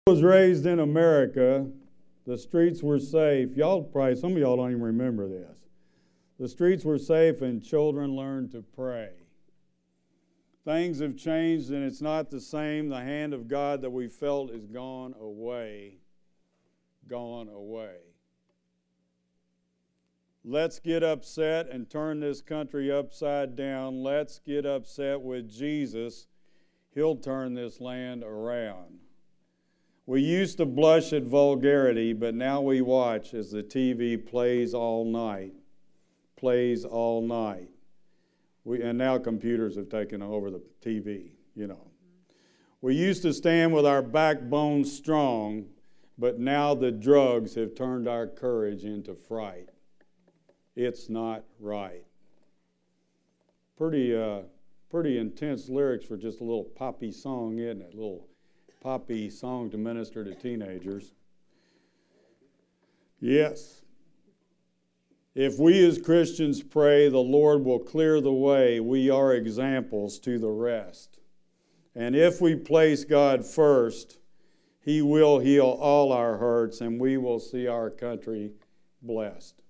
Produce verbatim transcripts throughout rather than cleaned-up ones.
I was raised in America. The streets were safe. Y'all probably, some of y'all don't even remember this. The streets were safe and children learned to pray. Things have changed and it's not the same. The hand of God that we felt is gone away. Gone away. Let's get upset and turn this country upside down. Let's get upset with Jesus. He'll turn this land around. We used to blush at vulgarity, but now we watch as the T V plays all night. Plays all night. We, and now computers have taken over the T V, you know. We used to stand with our backbone strong, but now the drugs have turned our courage into fright. It's not right. Pretty, uh, pretty intense lyrics for just a little poppy song, isn't it? A little poppy song to minister to teenagers. Yes. If we as Christians pray, the Lord will clear the way. We are examples to the rest. And if we place God first, He will heal all our hurts and we will see our country blessed.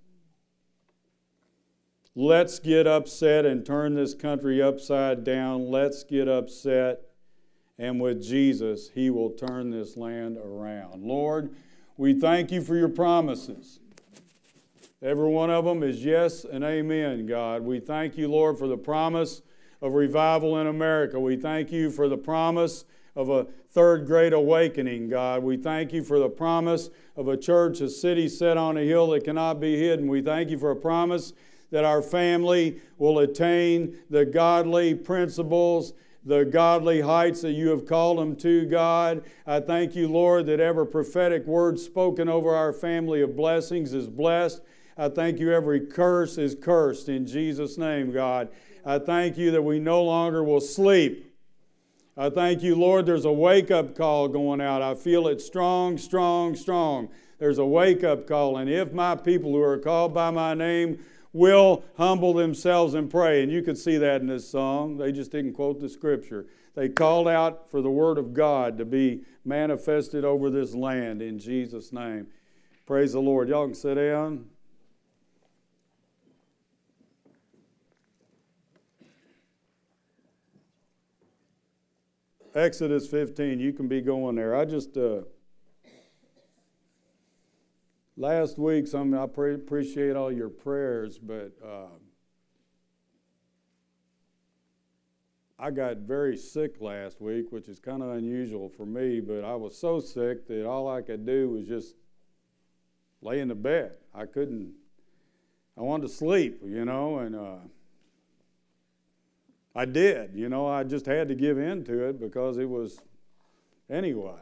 Let's get upset and turn this country upside down. Let's get upset. And with Jesus, He will turn this land around. Lord, we thank You for Your promises. Every one of them is yes and amen, God. We thank You, Lord, for the promise of revival in America. We thank You for the promise of a third great awakening, God. We thank You for the promise of a church, a city set on a hill that cannot be hidden. We thank You for a promise that our family will attain the godly principles, the godly heights that You have called them to, God. I thank You, Lord, that every prophetic word spoken over our family of blessings is blessed. I thank You every curse is cursed in Jesus' name, God. I thank You that we no longer will sleep. I thank You, Lord, there's a wake-up call going out. I feel it strong, strong, strong. There's a wake-up call. And if my people who are called by My name will humble themselves and pray. And you can see that in this song. They just didn't quote the scripture. They called out for the word of God to be manifested over this land in Jesus' name. Praise the Lord. Y'all can sit down. Exodus fifteen, you can be going there. I just... Uh, Last week, some I pre- appreciate all your prayers, but uh, I got very sick last week, which is kind of unusual for me, but I was so sick that all I could do was just lay in the bed. I couldn't, I wanted to sleep, you know, and uh, I did, you know, I just had to give in to it because it was, anyway.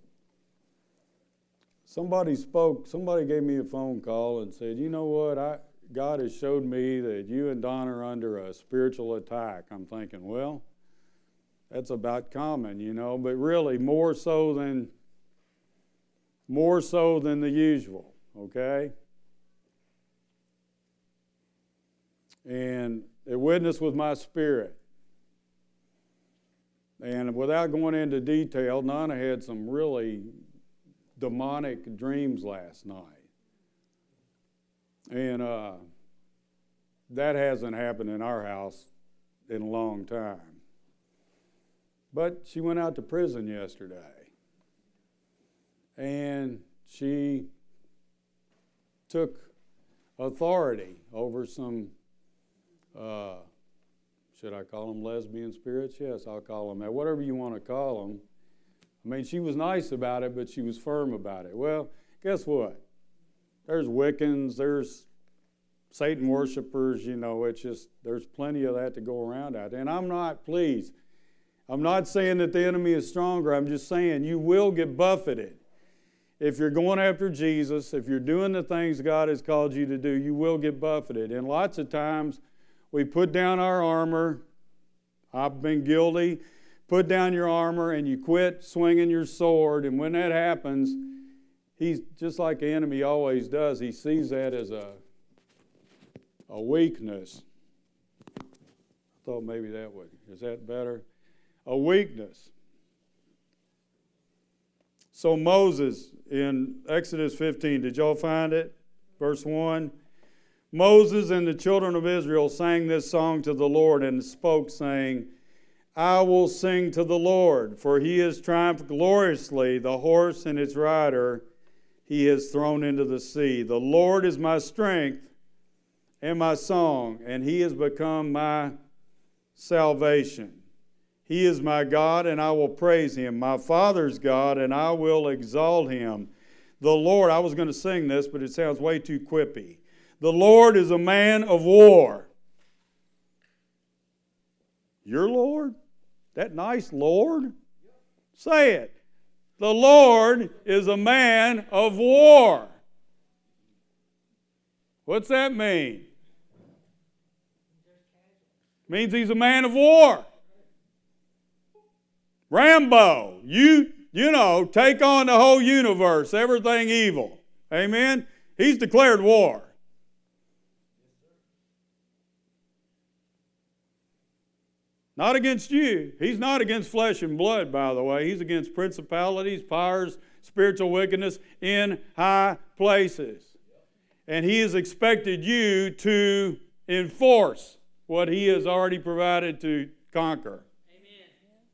Somebody spoke, somebody gave me a phone call and said, you know what, I, God has showed me that you and Don are under a spiritual attack. I'm thinking, well, that's about common, you know, but really more so than, more so than the usual, okay? And it witnessed with my spirit. And without going into detail, Nana had some really demonic dreams last night. And uh, that hasn't happened in our house in a long time. But she went out to prison yesterday. And she took authority over some, uh, should I call them lesbian spirits? Yes, I'll call them that. Whatever you want to call them. I mean, she was nice about it, but she was firm about it. Well, guess what? There's Wiccans, there's Satan worshipers, you know, it's just, there's plenty of that to go around out there. And I'm not, please, I'm not saying that the enemy is stronger. I'm just saying you will get buffeted. If you're going after Jesus, if you're doing the things God has called you to do, you will get buffeted. And lots of times we put down our armor. I've been guilty. Put down your armor and you quit swinging your sword. And when that happens, he's just like the enemy always does. He sees that as a, a weakness. I thought maybe that would. Is that better? A weakness. So Moses in Exodus fifteen, did y'all find it? Verse one. Moses and the children of Israel sang this song to the Lord and spoke, saying, I will sing to the Lord, for he has triumphed gloriously. The horse and its rider he has thrown into the sea. The Lord is my strength and my song, and he has become my salvation. He is my God, and I will praise him, my Father's God, and I will exalt him. The Lord, I was going to sing this, but it sounds way too quippy. The Lord is a man of war. Your Lord? That nice Lord? Say it. The Lord is a man of war. What's that mean? Means he's a man of war. Rambo, you, you know, take on the whole universe, everything evil. Amen? He's declared war. Not against you. He's not against flesh and blood, by the way. He's against principalities, powers, spiritual wickedness in high places. And he has expected you to enforce what he has already provided to conquer. Amen.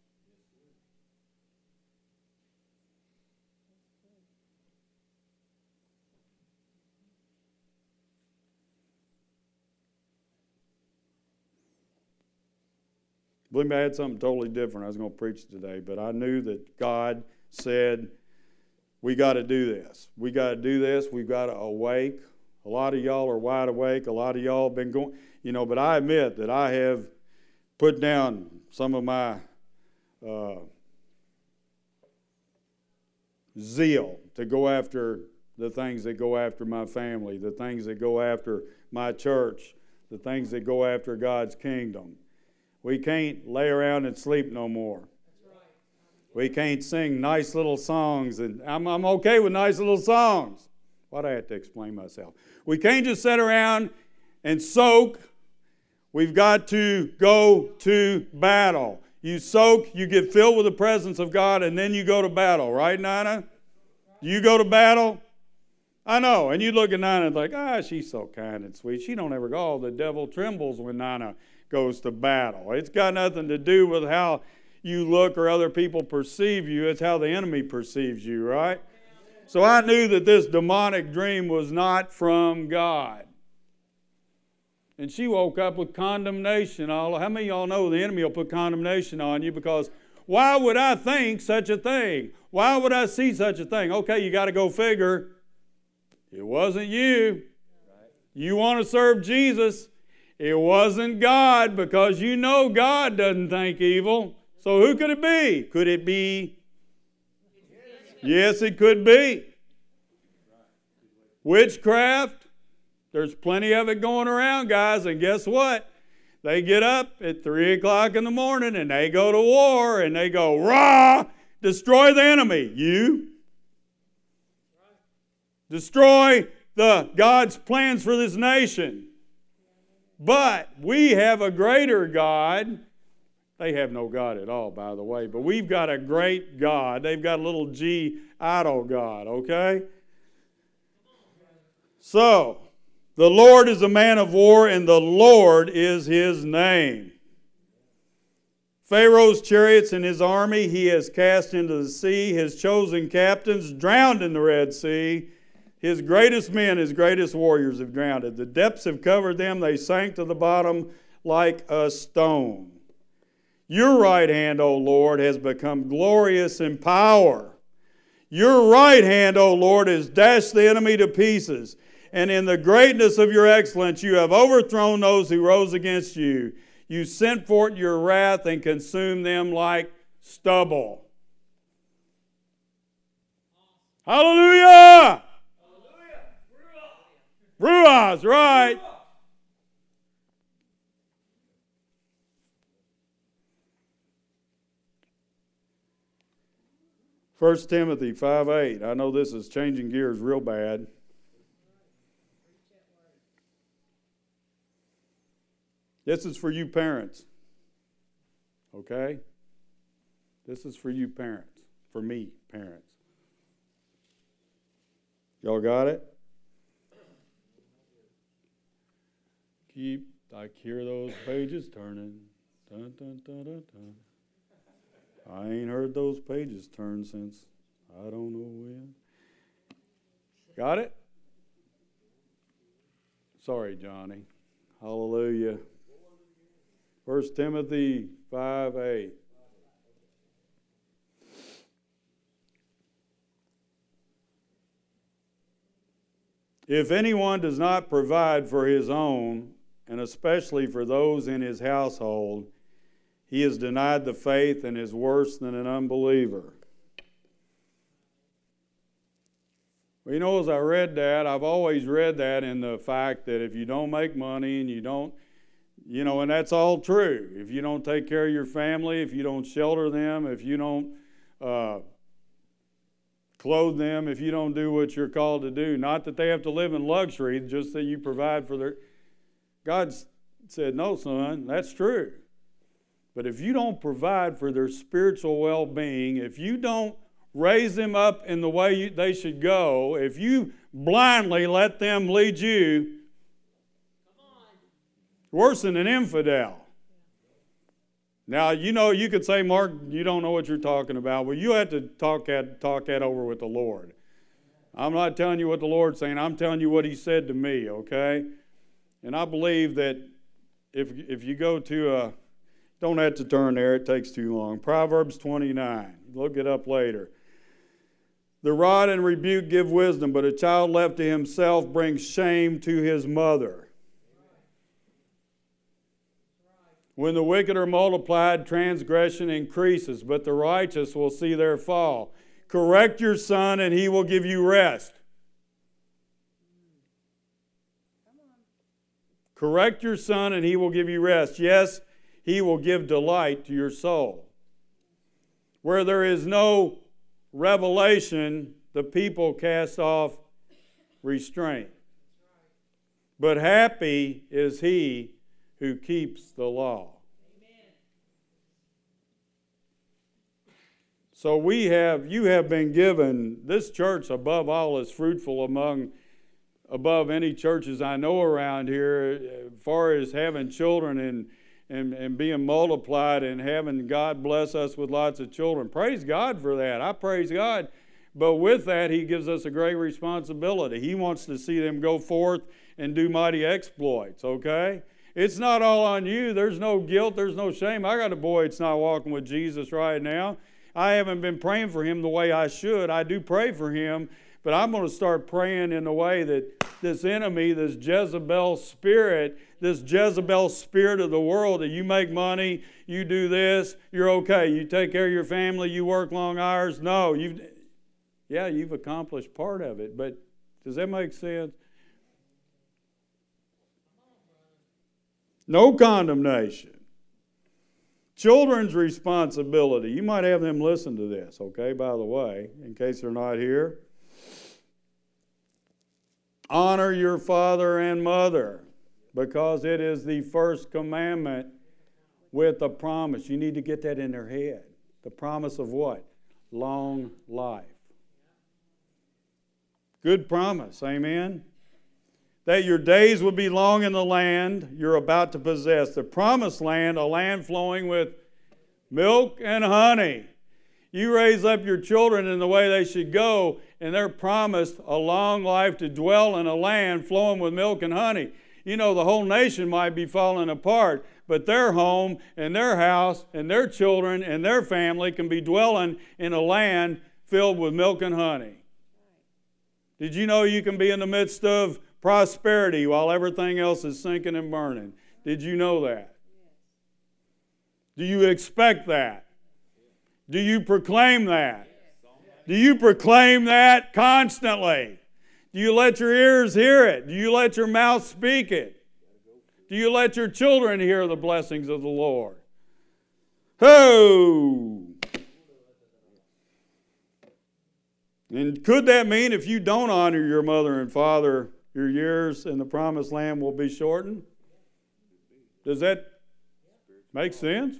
Believe me, I had something totally different I was going to preach today, but I knew that God said, we got to do this. We got to do this. We've got to awake. A lot of y'all are wide awake. A lot of y'all have been going, you know, but I admit that I have put down some of my uh, zeal to go after the things that go after my family, the things that go after my church, the things that go after God's kingdom. We can't lay around and sleep no more. We can't sing nice little songs, and I'm, I'm okay with nice little songs. Why'd I have to explain myself? We can't just sit around and soak. We've got to go to battle. You soak, you get filled with the presence of God, and then you go to battle. Right, Nana? You go to battle? I know. And you look at Nana and think, ah, she's so kind and sweet. She don't ever go. Oh, the devil trembles when Nana goes to battle. It's got nothing to do with how you look or other people perceive you. It's how the enemy perceives you, right? So I knew that this demonic dream was not from God. And she woke up with condemnation. All how many of y'all know the enemy will put condemnation on you? Because why would I think such a thing? Why would I see such a thing? Okay, you got to go figure. It wasn't you. You want to serve Jesus. It wasn't God, because you know God doesn't think evil. So who could it be? Could it be? Yes, it could be. Witchcraft. There's plenty of it going around, guys. And guess what? They get up at three o'clock in the morning and they go to war and they go, rah, destroy the enemy. You. Destroy the God's plans for this nation. But we have a greater God. They have no God at all, by the way. But we've got a great God. They've got a little G idol God, okay? So, the Lord is a man of war, and the Lord is his name. Pharaoh's chariots and his army he has cast into the sea. His chosen captains drowned in the Red Sea. His greatest men, his greatest warriors have drowned. The depths have covered them. They sank to the bottom like a stone. Your right hand, O Lord, has become glorious in power. Your right hand, O Lord, has dashed the enemy to pieces. And in the greatness of your excellence, you have overthrown those who rose against you. You sent forth your wrath and consumed them like stubble. Hallelujah! Ruah's right. First Timothy five eight. I know this is changing gears real bad. This is for you parents. Okay? This is for you parents. For me, parents. Y'all got it? Keep, I hear those pages turning. Dun, dun, dun, dun, dun. I ain't heard those pages turn since I don't know when. Got it? Sorry, Johnny. Hallelujah. First Timothy five eight. If anyone does not provide for his own, and especially for those in his household, he has denied the faith and is worse than an unbeliever. Well, you know, as I read that, I've always read that in the fact that if you don't make money and you don't, you know, and that's all true. If you don't take care of your family, if you don't shelter them, if you don't uh, clothe them, if you don't do what you're called to do, not that they have to live in luxury, just that you provide for their... God said, no, son, that's true. But if you don't provide for their spiritual well-being, if you don't raise them up in the way you, they should go, if you blindly let them lead you, worse than an infidel. Now, you know, you could say, Mark, you don't know what you're talking about. Well, you have to talk that, talk that over with the Lord. I'm not telling you what the Lord's saying. I'm telling you what He said to me, okay? And I believe that if if you go to a, don't have to turn there, it takes too long. Proverbs twenty-nine, look it up later. The rod and rebuke give wisdom, but a child left to himself brings shame to his mother. When the wicked are multiplied, transgression increases, but the righteous will see their fall. Correct your son, and he will give you rest. Correct your son, and he will give you rest. Yes, he will give delight to your soul. Where there is no revelation, the people cast off restraint. But happy is he who keeps the law. Amen. So we have, you have been given, this church above all is fruitful among above any churches I know around here, as far as having children and, and, and being multiplied and having God bless us with lots of children. Praise God for that. I praise God. But with that, He gives us a great responsibility. He wants to see them go forth and do mighty exploits, okay? It's not all on you. There's no guilt. There's no shame. I got a boy that's not walking with Jesus right now. I haven't been praying for him the way I should. I do pray for him. But I'm going to start praying in the way that this enemy, this Jezebel spirit, this Jezebel spirit of the world, that you make money, you do this, you're okay. You take care of your family, you work long hours. No, you've, yeah, you've accomplished part of it. But does that make sense? No condemnation. Children's responsibility. You might have them listen to this, okay, by the way, in case they're not here. Honor your father and mother, because it is the first commandment with a promise. You need to get that in their head. The promise of what? Long life. Good promise, amen? That your days will be long in the land you're about to possess. The promised land, a land flowing with milk and honey. You raise up your children in the way they should go, and they're promised a long life to dwell in a land flowing with milk and honey. You know, the whole nation might be falling apart, but their home and their house and their children and their family can be dwelling in a land filled with milk and honey. Did you know you can be in the midst of prosperity while everything else is sinking and burning? Did you know that? Do you expect that? Do you proclaim that? Do you proclaim that constantly? Do you let your ears hear it? Do you let your mouth speak it? Do you let your children hear the blessings of the Lord? Ho! And could that mean if you don't honor your mother and father, your years in the promised land will be shortened? Does that make sense?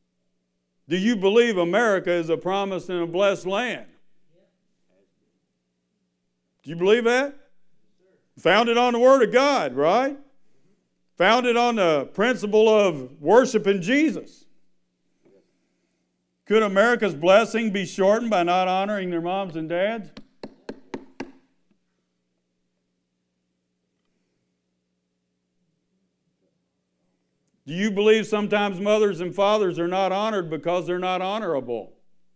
Do you believe America is a promised and a blessed land? Do you believe that? Founded on the Word of God, right? Founded on the principle of worshiping Jesus. Could America's blessing be shortened by not honoring their moms and dads? Do you believe sometimes mothers and fathers are not honored because they're not honorable?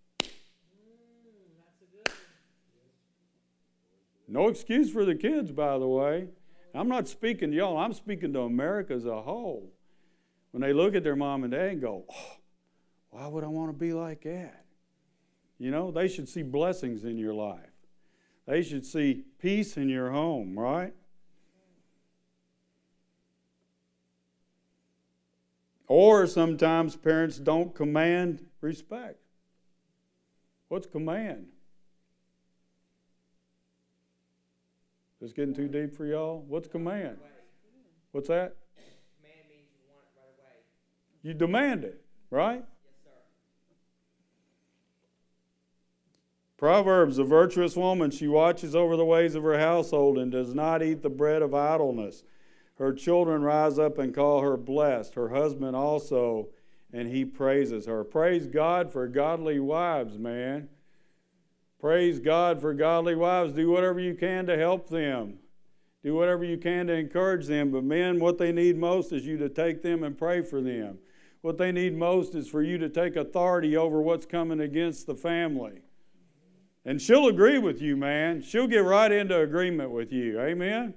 No excuse for the kids, by the way. I'm not speaking to y'all. I'm speaking to America as a whole. When they look at their mom and dad and go, oh, why would I want to be like that? You know, they should see blessings in your life. They should see peace in your home, right? Or sometimes parents don't command respect. What's command? This getting too deep for y'all? What's command? What's that? Command means you want it right away. You demand it, right? Yes, sir. Proverbs, a virtuous woman, she watches over the ways of her household and does not eat the bread of idleness. Her children rise up and call her blessed, her husband also, and he praises her. Praise God for godly wives, man. Praise God for godly wives. Do whatever you can to help them. Do whatever you can to encourage them. But men, what they need most is you to take them and pray for them. What they need most is for you to take authority over what's coming against the family. And she'll agree with you, man. She'll get right into agreement with you. Amen?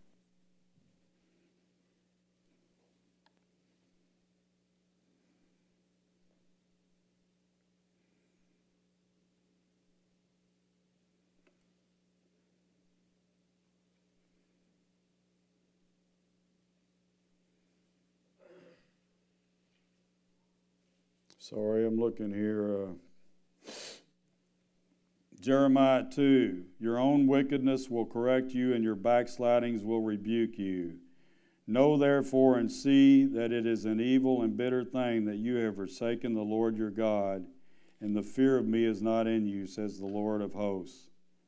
Sorry, I'm looking here. Uh, Jeremiah two, your own wickedness will correct you, and your backslidings will rebuke you. Know therefore and see that it is an evil and bitter thing that you have forsaken the Lord your God, and the fear of me is not in you, says the Lord of hosts.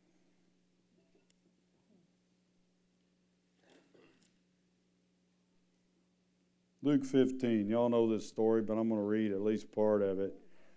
Luke fifteen, y'all know this story, but I'm going to read at least part of it.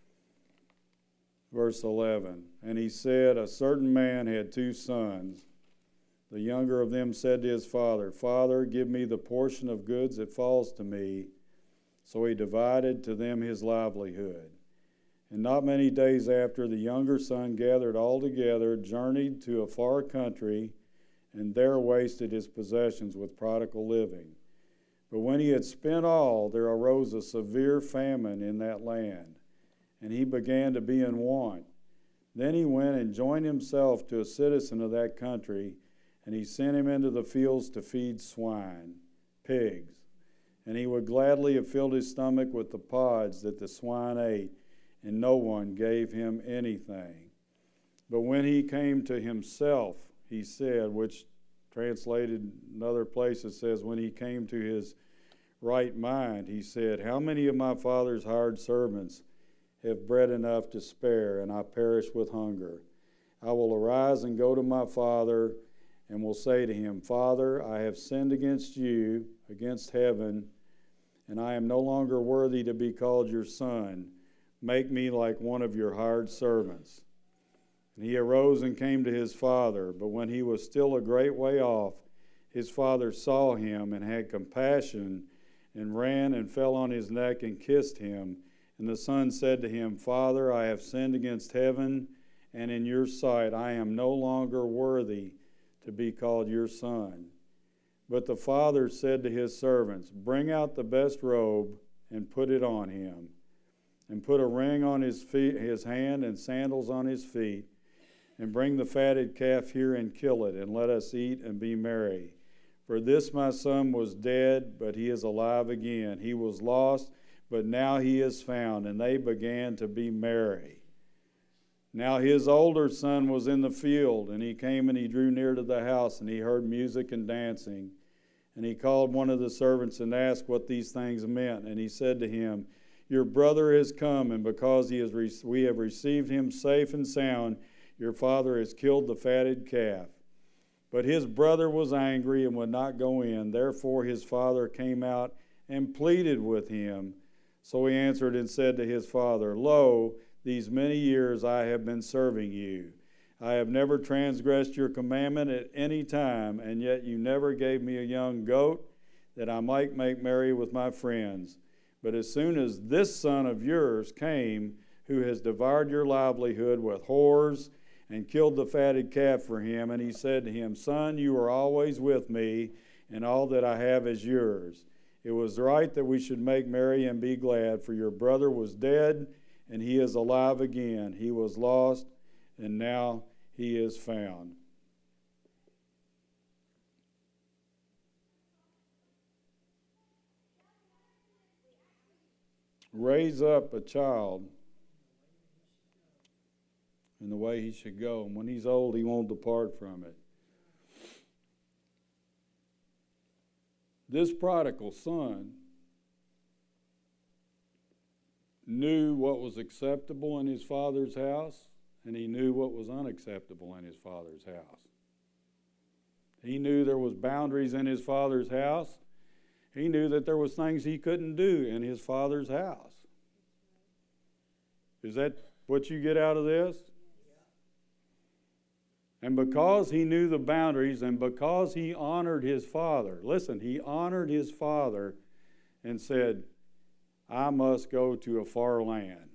Verse eleven, and he said, a certain man had two sons. The younger of them said to his father, Father, give me the portion of goods that falls to me. So he divided to them his livelihood. And not many days after, the younger son gathered all together, journeyed to a far country, and there wasted his possessions with prodigal living. But when he had spent all, there arose a severe famine in that land, and he began to be in want. Then he went and joined himself to a citizen of that country, and he sent him into the fields to feed swine, pigs. And he would gladly have filled his stomach with the pods that the swine ate, and no one gave him anything. But when he came to himself, he said, which translated in other places says, when he came to his right mind, he said, how many of my father's hired servants have bread enough to spare, and I perish with hunger? I will arise and go to my father, and will say to him, Father, I have sinned against you, against heaven, and I am no longer worthy to be called your son. Make me like one of your hired servants. And he arose and came to his father, but when he was still a great way off, his father saw him and had compassion, and ran and fell on his neck and kissed him. And the son said to him, Father, I have sinned against heaven, and in your sight I am no longer worthy to be called your son. But the father said to his servants, Bring out the best robe and put it on him, and put a ring on his feet, his hand, and sandals on his feet, and bring the fatted calf here and kill it, and let us eat and be merry. For this my son was dead, but he is alive again. He was lost, but now he is found. And they began to be merry. Now his older son was in the field, and he came and he drew near to the house, and he heard music and dancing. And he called one of the servants and asked what these things meant. And he said to him, Your brother has come, and because he has re- we have received him safe and sound, your father has killed the fatted calf. But his brother was angry and would not go in. Therefore his father came out and pleaded with him. So he answered and said to his father, Lo, these many years I have been serving you. I have never transgressed your commandment at any time, and yet you never gave me a young goat that I might make merry with my friends. But as soon as this son of yours came, who has devoured your livelihood with whores, and killed the fatted calf for him, and he said to him, Son, you are always with me, and all that I have is yours. It was right that we should make merry and be glad, for your brother was dead, and he is alive again. He was lost, and now he is found. Raise up a child in the way he should go. And when he's old, he won't depart from it. This prodigal son knew what was acceptable in his father's house, and he knew what was unacceptable in his father's house. He knew there was boundaries in his father's house. He knew that there was things he couldn't do in his father's house. Is that what you get out of this? And because he knew the boundaries and because he honored his father, listen, he honored his father and said, I must go to a far land.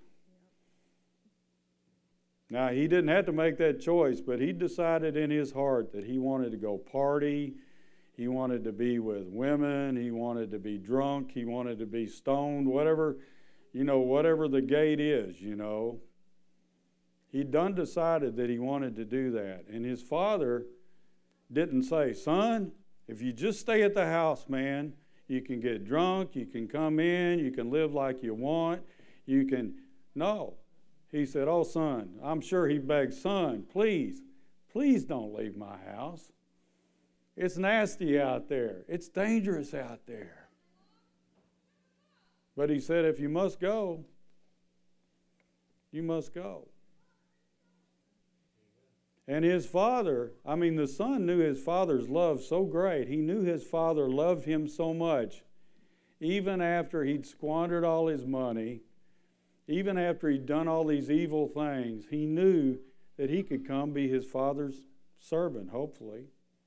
Now, he didn't have to make that choice, but he decided in his heart that he wanted to go party. He wanted to be with women. He wanted to be drunk. He wanted to be stoned, whatever, you know, whatever the gate is, you know. He'd done decided that he wanted to do that. And his father didn't say, Son, if you just stay at the house, man, you can get drunk, you can come in, you can live like you want, you can... No. He said, oh, son, I'm sure he begged, son, please, please don't leave my house. It's nasty out there. It's dangerous out there. But he said, if you must go, you must go. And his father, I mean, the son knew his father's love so great. He knew his father loved him so much. Even after he'd squandered all his money, even after he'd done all these evil things, he knew that he could come be his father's servant, hopefully.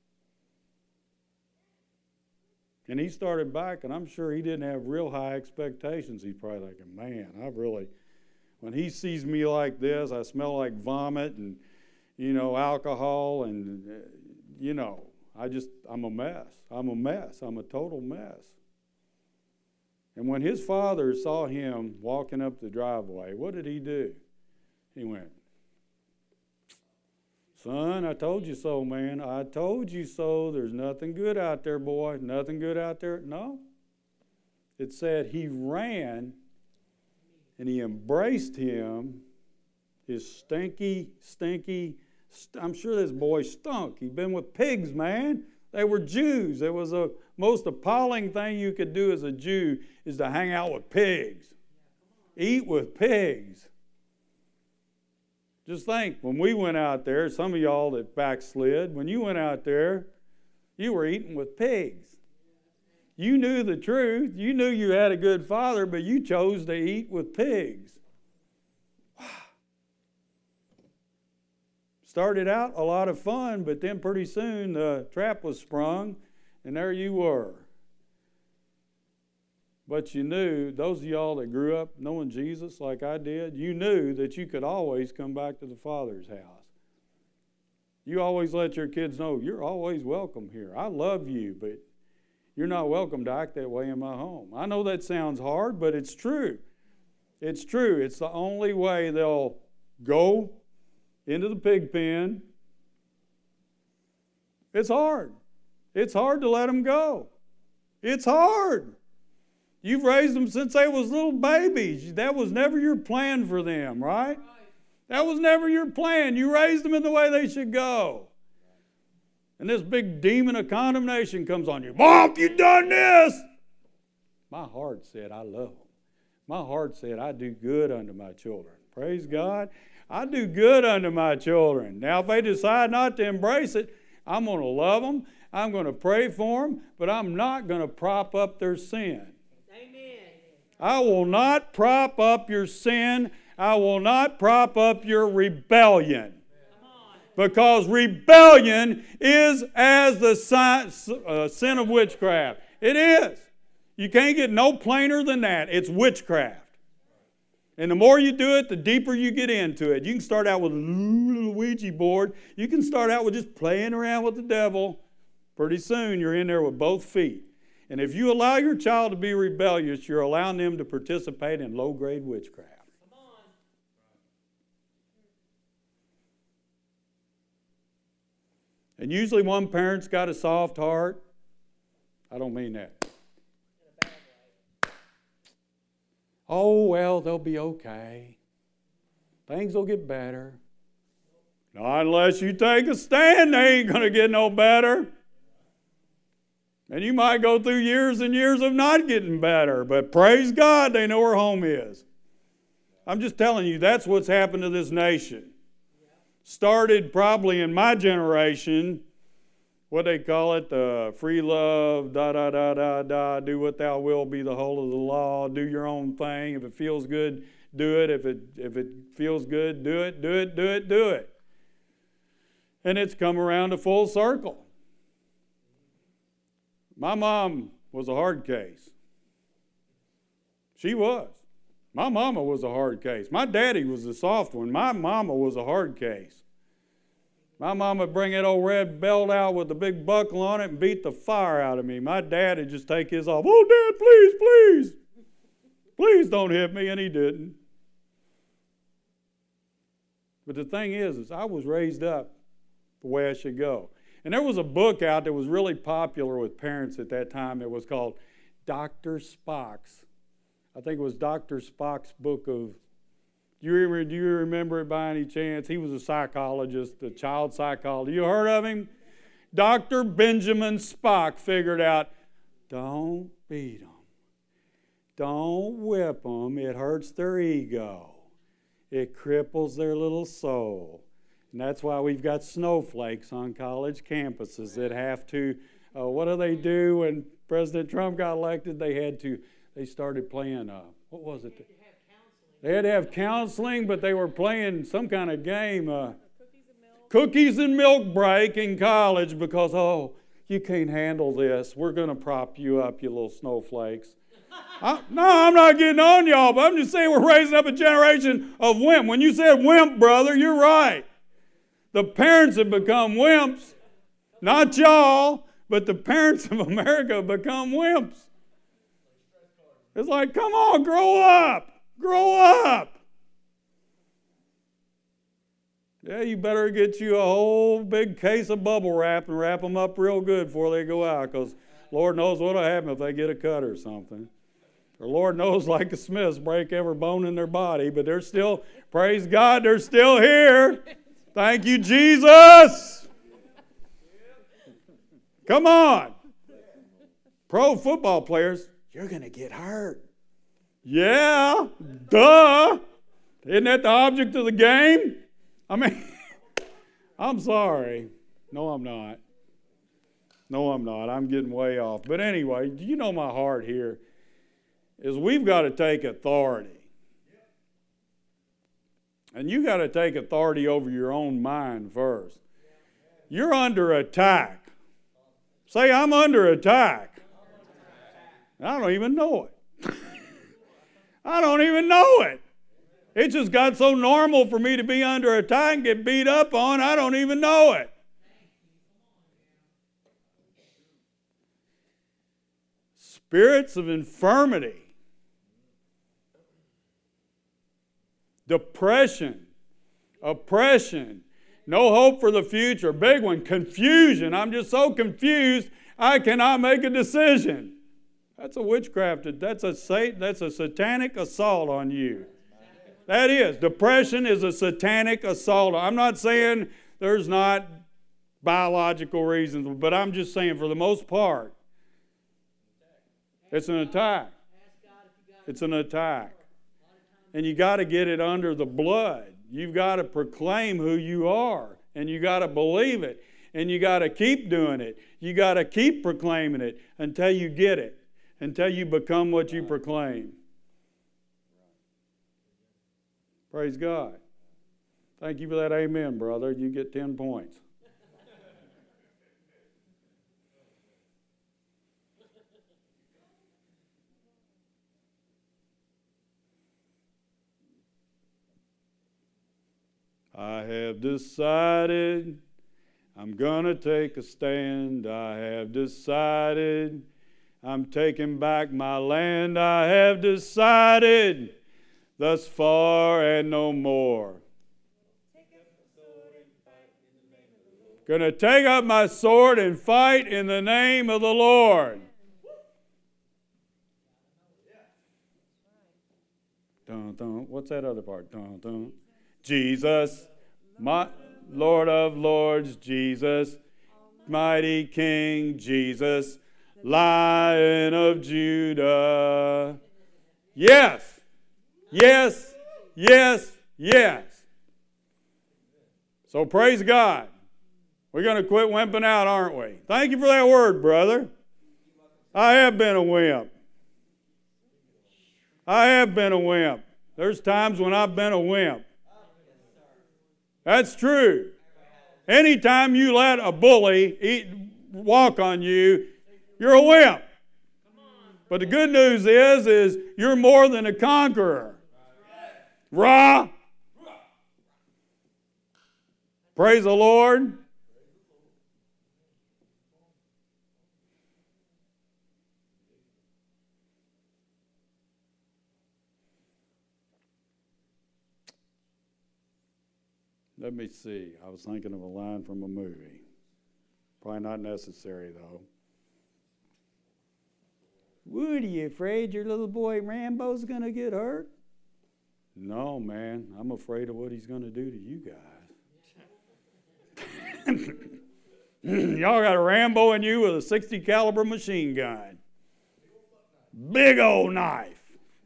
And he started back, and I'm sure he didn't have real high expectations. He's probably thinking, man, I really, when he sees me like this, I smell like vomit and, you know, alcohol and, uh, you know, I just, I'm a mess. I'm a mess. I'm a total mess. And when his father saw him walking up the driveway, what did he do? He went, son, I told you so, man. I told you so. There's nothing good out there, boy. Nothing good out there. No. It said he ran and he embraced him, his stinky, stinky, st- I'm sure this boy stunk. He'd been with pigs, man. They were Jews. It was the most appalling thing you could do as a Jew is to hang out with pigs. Eat with pigs. Just think, when we went out there, some of y'all that backslid, when you went out there, you were eating with pigs. You knew the truth. You knew you had a good father, but you chose to eat with pigs. Wow. Started out a lot of fun, but then pretty soon the trap was sprung, and there you were. But you knew, those of y'all that grew up knowing Jesus like I did, you knew that you could always come back to the Father's house. You always let your kids know, you're always welcome here. I love you, but you're not welcome to act that way in my home. I know that sounds hard, but it's true. It's true. It's the only way they'll go into the pig pen. It's hard. It's hard to let them go. It's hard. You've raised them since they was little babies. That was never your plan for them, right? That was never your plan. You raised them in the way they should go. And this big demon of condemnation comes on you. Mom, you done this. My heart said, I love them. My heart said, I do good unto my children. Praise God. I do good unto my children. Now, if they decide not to embrace it, I'm going to love them. I'm going to pray for them, but I'm not going to prop up their sin. Amen. I will not prop up your sin. I will not prop up your rebellion. Because rebellion is as the sin, uh, sin of witchcraft. It is. You can't get no plainer than that. It's witchcraft. And the more you do it, the deeper you get into it. You can start out with a little Ouija board. You can start out with just playing around with the devil. Pretty soon you're in there with both feet. And if you allow your child to be rebellious, you're allowing them to participate in low-grade witchcraft. Come on. And usually one parent's got a soft heart. I don't mean that. Oh, well, they'll be okay. Things will get better. Not unless you take a stand, they ain't going to get no better. And you might go through years and years of not getting better, but praise God, they know where home is. I'm just telling you, that's what's happened to this nation. Started probably in my generation, what they call it, the free love, da da da da da, do what thou wilt, be the whole of the law, do your own thing. If it feels good, do it. If it if it feels good, do it, do it, do it, do it. And it's come around to full circle. My mom was a hard case. She was. My mama was a hard case. My daddy was the soft one. My mama was a hard case. My mama would bring that old red belt out with the big buckle on it and beat the fire out of me. My dad would just take his off. Oh, Dad, please, please. Please don't hit me. And he didn't. But the thing is, is I was raised up the way I should go. And there was a book out that was really popular with parents at that time. It was called Doctor Spock's. I think it was Doctor Spock's book of, do you, remember, do you remember it by any chance? He was a psychologist, a child psychologist. You heard of him? Doctor Benjamin Spock figured out, don't beat them. Don't whip them. It hurts their ego. It cripples their little soul. And that's why we've got snowflakes on college campuses that have to, uh, what do they do when President Trump got elected? They had to, they started playing, uh, what was it? They had to have counseling, but they were playing some kind of game, uh, cookies and milk. Cookies and milk break in college because, oh, you can't handle this. We're going to prop you up, you little snowflakes. I, no, I'm not getting on y'all, but I'm just saying we're raising up a generation of wimp. When you said wimp, brother, you're right. The parents have become wimps. Not y'all, but the parents of America have become wimps. It's like, come on, grow up. Grow up. Yeah, you better get you a whole big case of bubble wrap and wrap them up real good before they go out, because Lord knows what'll happen if they get a cut or something. Or Lord knows, like the Smiths, break every bone in their body, but they're still, praise God, they're still here. Thank you, Jesus. Come on. Pro football players, you're going to get hurt. Yeah, duh. Isn't that the object of the game? I mean, I'm sorry. No, I'm not. No, I'm not. I'm getting way off. But anyway, you know my heart here is we've got to take authority. And you got to take authority over your own mind first. You're under attack. Say, I'm under attack. I don't even know it. I don't even know it. It just got so normal for me to be under attack and get beat up on, I don't even know it. Spirits of infirmity, depression, oppression, no hope for the future. Big one, confusion. I'm just so confused, I cannot make a decision. That's a witchcraft. That's a Satan, that's a satanic assault on you. That is. Depression is a satanic assault. I'm not saying there's not biological reasons, but I'm just saying for the most part, it's an attack. It's an attack. And you got to get it under the blood. You've got to proclaim who you are, and you got to believe it. And you got to keep doing it. You got to keep proclaiming it until you get it, until you become what you proclaim. Praise God. Thank you for that amen, brother. You get ten points. I have decided I'm gonna take a stand. I have decided I'm taking back my land. I have decided thus far and no more. Gonna take up my sword and fight in the name of the Lord. Dun, dun. What's that other part? Dun, dun. Jesus, my Lord of Lords, Jesus, mighty King, Jesus, Lion of Judah. Yes, yes, yes, yes. So praise God. We're going to quit wimping out, aren't we? Thank you for that word, brother. I have been a wimp. I have been a wimp. There's times when I've been a wimp. That's true. Anytime you let a bully eat, walk on you, you're a wimp. But the good news is, is you're more than a conqueror. Rah! Praise the Lord. Let me see. I was thinking of a line from a movie. Probably not necessary, though. Woody, you afraid your little boy Rambo's going to get hurt? No, man. I'm afraid of what he's going to do to you guys. Y'all got a Rambo in you with a sixty caliber machine gun. Big old knife.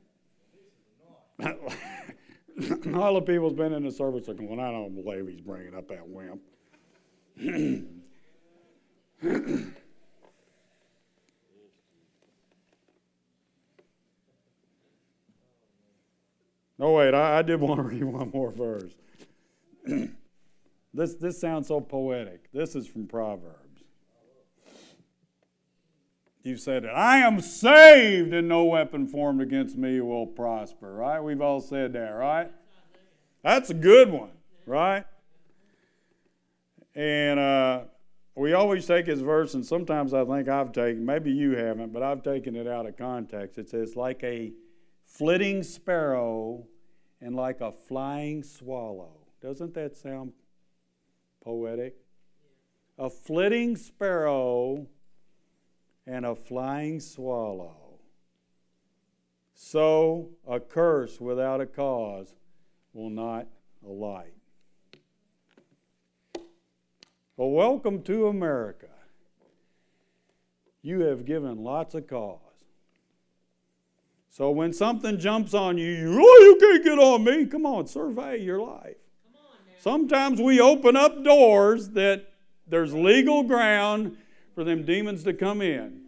All the people's been in the service looking, well, I don't believe he's bringing up that wimp. No, wait, I, I did want to read one more verse. this, this sounds so poetic. This is from Proverbs. You said it. I am saved and no weapon formed against me will prosper, right? We've all said that, right? That's a good one, right? And uh, we always take his verse, and sometimes I think I've taken, maybe you haven't, but I've taken it out of context. It says, like a flitting sparrow and like a flying swallow. Doesn't that sound poetic? A flitting sparrow and a flying swallow. So a curse without a cause will not alight. Well, welcome to America. You have given lots of cause. So when something jumps on you, you, oh, you can't get on me. Come on, survey your life. Sometimes we open up doors that there's legal ground for them demons to come in.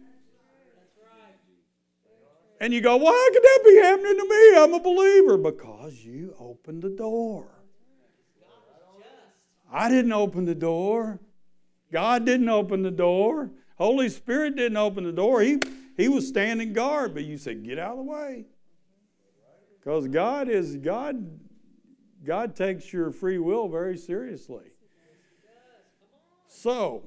And you go, why could that be happening to me? I'm a believer. Because you opened the door. I didn't open the door. God didn't open the door. Holy Spirit didn't open the door. He, he was standing guard, but you said, get out of the way. Because God is, God, God takes your free will very seriously. So,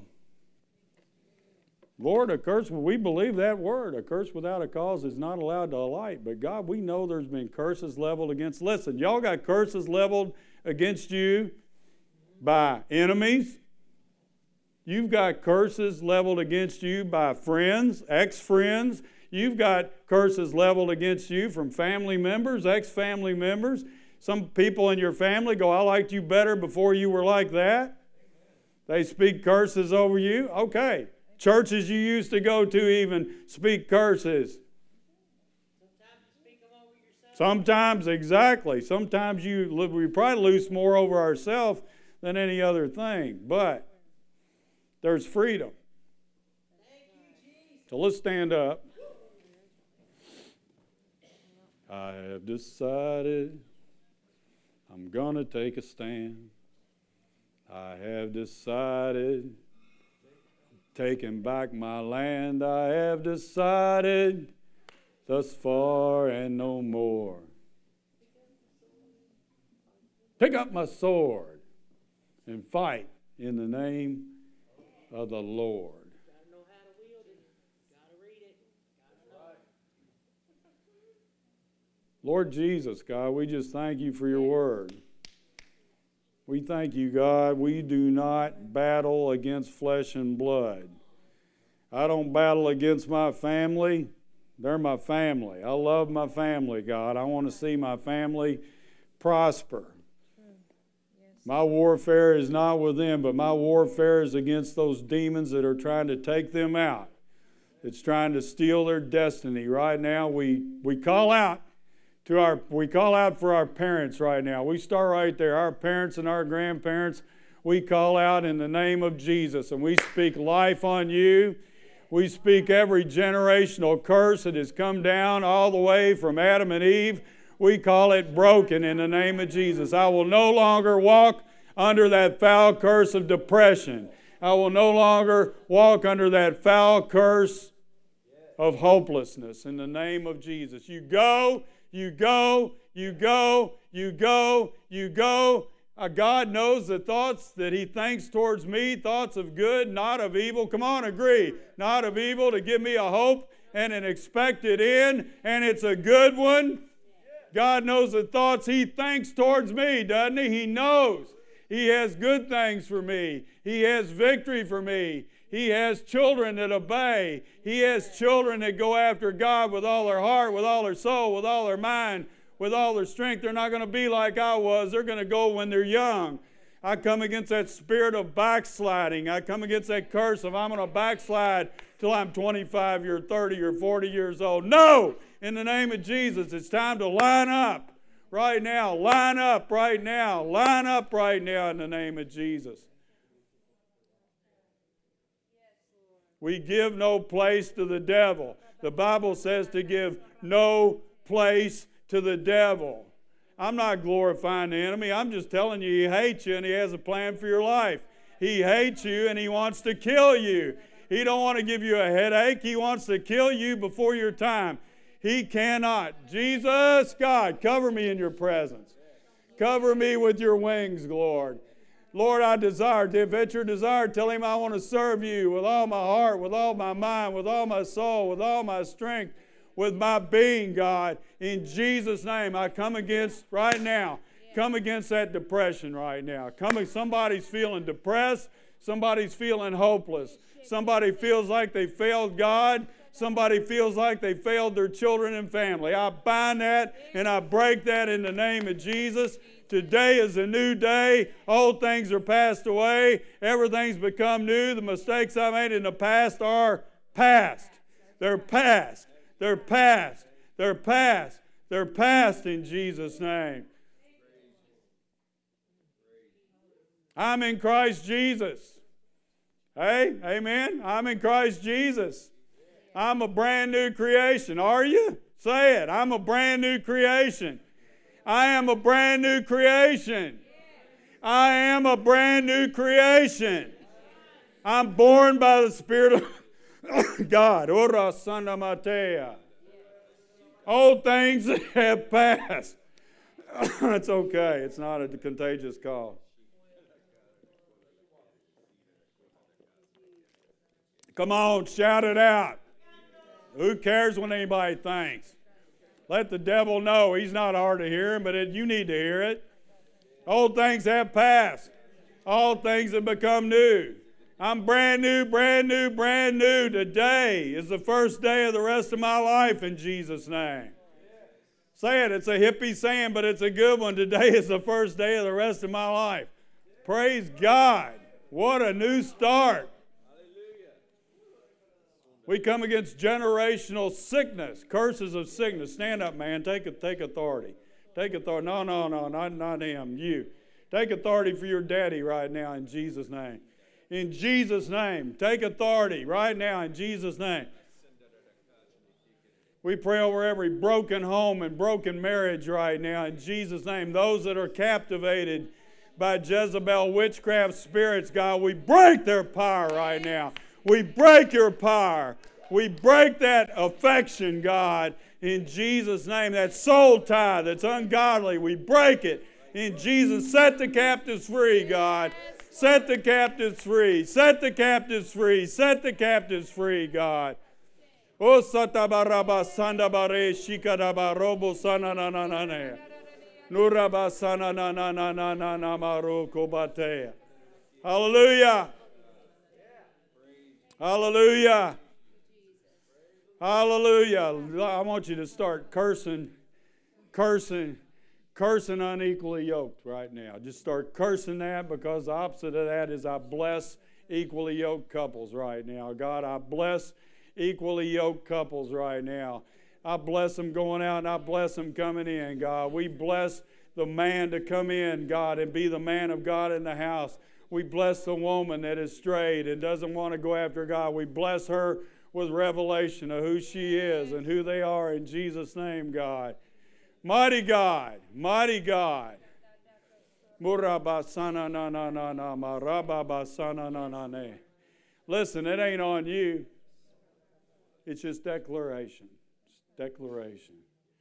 Lord, a curse, we believe that word. A curse without a cause is not allowed to alight. But God, we know there's been curses leveled against. Listen, y'all got curses leveled against you by enemies. You've got curses leveled against you by friends, ex-friends. You've got curses leveled against you from family members, ex-family members. Some people in your family go, I liked you better before you were like that. They speak curses over you. Okay. Churches you used to go to even speak curses. Sometimes you speak them over yourself. Sometimes, exactly. Sometimes you we probably lose more over ourselves than any other thing. But there's freedom. So let's stand up. I have decided I'm going to take a stand. I have decided taking back my land. I have decided thus far and no more. Pick up my sword and fight in the name of the Lord. Gotta know how to wield it. Gotta read it. Gotta know it. Lord Jesus, God, we just thank you for your word. We thank you, God, we do not battle against flesh and blood. I don't battle against my family. They're my family. I love my family, God. I want to see my family prosper. My warfare is not with them, but my warfare is against those demons that are trying to take them out. It's trying to steal their destiny. Right now, we, we call out to our we call out for our parents right now. We start right there. Our parents and our grandparents, we call out in the name of Jesus, and we speak life on you. We speak every generational curse that has come down all the way from Adam and Eve. We call it broken in the name of Jesus. I will no longer walk under that foul curse of depression. I will no longer walk under that foul curse of hopelessness in the name of Jesus. You go, you go, you go, you go, you go. Uh, God knows the thoughts that He thinks towards me, thoughts of good, not of evil. Come on, agree. Not of evil, to give me a hope and an expected end, and it's a good one. God knows the thoughts He thinks towards me, doesn't He? He knows He has good things for me. He has victory for me. He has children that obey. He has children that go after God with all their heart, with all their soul, with all their mind, with all their strength. They're not going to be like I was. They're going to go when they're young. I come against that spirit of backsliding. I come against that curse of I'm going to backslide till I'm twenty-five or thirty or forty years old. No! In the name of Jesus, it's time to line up right now. Line up right now. Line up right now in the name of Jesus. We give no place to the devil. The Bible says to give no place to the devil. I'm not glorifying the enemy. I'm just telling you he hates you and he has a plan for your life. He hates you and he wants to kill you. He don't want to give you a headache. He wants to kill you before your time. He cannot. Jesus, God, cover me in your presence. Cover me with your wings, Lord. Lord, I desire, if it's your desire, tell Him I want to serve you with all my heart, with all my mind, with all my soul, with all my strength, with my being, God. In Jesus' name, I come against, right now, come against that depression right now. Come, somebody's feeling depressed. Somebody's feeling hopeless. Somebody feels like they failed God. Somebody feels like they failed their children and family. I bind that and I break that in the name of Jesus. Today is a new day. Old things are passed away. Everything's become new. The mistakes I made in the past are past. They're past. They're past. They're past. They're past in Jesus' name. I'm in Christ Jesus. Hey, amen. I'm in Christ Jesus. I'm a brand new creation. Are you? Say it. I'm a brand new creation. I am a brand new creation. I am a brand new creation. I'm born by the Spirit of God. Ora Santa Matea. Old things have passed. It's okay. It's not a contagious call. Come on, shout it out. Who cares what anybody thinks? Let the devil know. He's not hard to hear, but it, you need to hear it. Old things have passed. All things have become new. I'm brand new, brand new, brand new. Today is the first day of the rest of my life in Jesus' name. Say it. It's a hippie saying, but it's a good one. Today is the first day of the rest of my life. Praise God. What a new start. We come against generational sickness, curses of sickness. Stand up, man. Take it. Take authority. Take authority. No, no, no, not, not him. You. Take authority for your daddy right now in Jesus' name. In Jesus' name. Take authority right now in Jesus' name. We pray over every broken home and broken marriage right now in Jesus' name. Those that are captivated by Jezebel witchcraft spirits, God, we break their power right now. We break your power. We break that affection, God, in Jesus' name. That soul tie that's ungodly, we break it in Jesus. Set the captives free, God. Set the captives free. Set the captives free. Set the captives free, God. O satabaraba sandabare shikadaba robo sana na na na na. Nuraba sana na na na na na na maru kobatea. Hallelujah. Hallelujah. Hallelujah. I want you to start cursing, cursing, cursing unequally yoked right now. Just start cursing that, because the opposite of that is I bless equally yoked couples right now. God, I bless equally yoked couples right now. I bless them going out and I bless them coming in, God. We bless the man to come in, God, and be the man of God in the house. We bless the woman that is strayed and doesn't want to go after God. We bless her with revelation of who she is and who they are in Jesus' name, God. Mighty God, mighty God. Listen, it ain't on you. It's just declaration. It's declaration.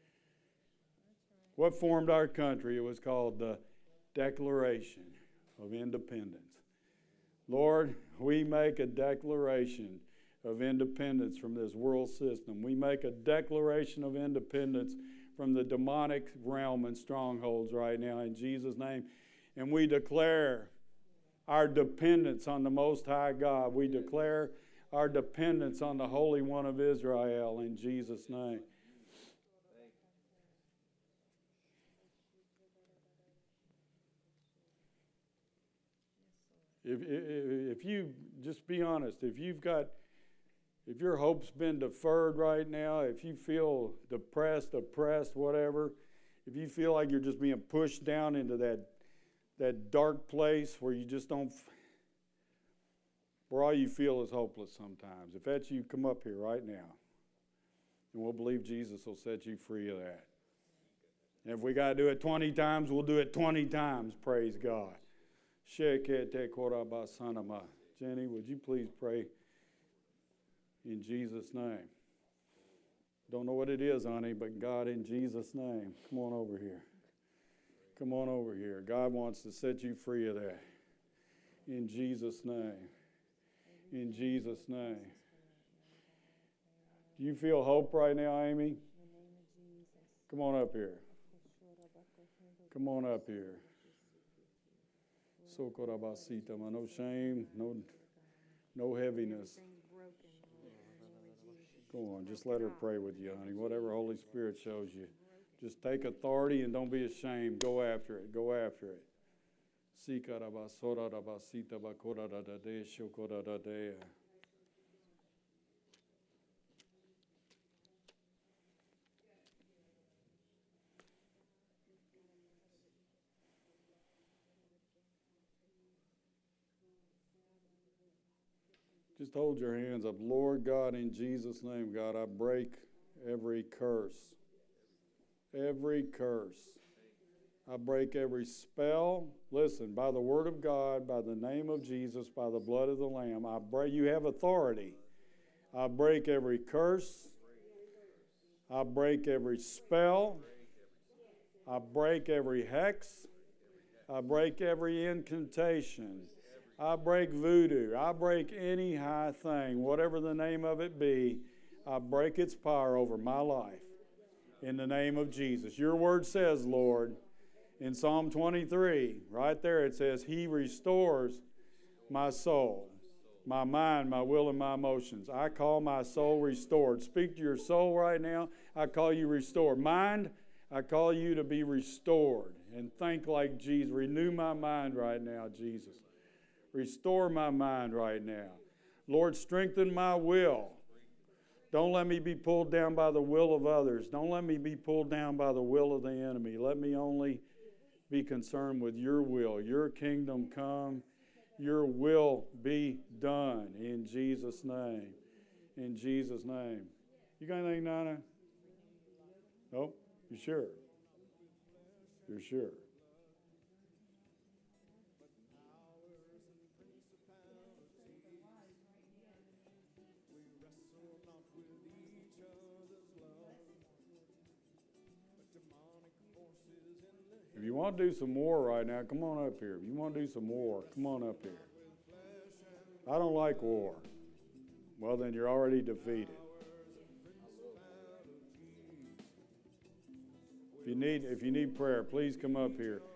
What formed our country? It was called the Declaration of Independence. Lord, we make a declaration of independence from this world system. We make a declaration of independence from the demonic realm and strongholds right now in Jesus' name. And we declare our dependence on the Most High God. We declare our dependence on the Holy One of Israel in Jesus' name. If, if, if you, just be honest, if you've got, if your hope's been deferred right now, if you feel depressed, oppressed, whatever, if you feel like you're just being pushed down into that, that dark place where you just don't, where all you feel is hopeless sometimes. If that's you, come up here right now. And we'll believe Jesus will set you free of that. And if we got to do it twenty times, we'll do it twenty times, praise God. Jenny, would you please pray in Jesus' name? Don't know what it is, honey, but God, in Jesus' name, come on over here. Come on over here. God wants to set you free of that. In Jesus' name. In Jesus' name. Do you feel hope right now, Amy? Come on up here. Come on up here. No shame, no, no heaviness. Go on, just let her pray with you, honey. Whatever Holy Spirit shows you. Just take authority and don't be ashamed. Go after it. Go after it. Just hold your hands up. Lord God, in Jesus' name, God, I break every curse. Every curse. I break every spell. Listen, by the word of God, by the name of Jesus, by the blood of the Lamb, I break. You have authority. I break every curse. I break every spell. I break every hex. I break every incantation. I break voodoo. I break any high thing, whatever the name of it be. I break its power over my life in the name of Jesus. Your word says, Lord, in Psalm twenty-three, right there it says, He restores my soul, my mind, my will, and my emotions. I call my soul restored. Speak to your soul right now. I call you restored. Mind, I call you to be restored and think like Jesus. Renew my mind right now, Jesus. Restore my mind right now. Lord, strengthen my will. Don't let me be pulled down by the will of others. Don't let me be pulled down by the will of the enemy. Let me only be concerned with your will. Your kingdom come, Your will be done in Jesus' name. In Jesus' name. You got anything, Nana? Nope. You sure? You're sure? If you want to do some more right now, come on up here. If you want to do some more, come on up here. I don't like war. Well, then you're already defeated. If you need, if you need prayer, please come up here.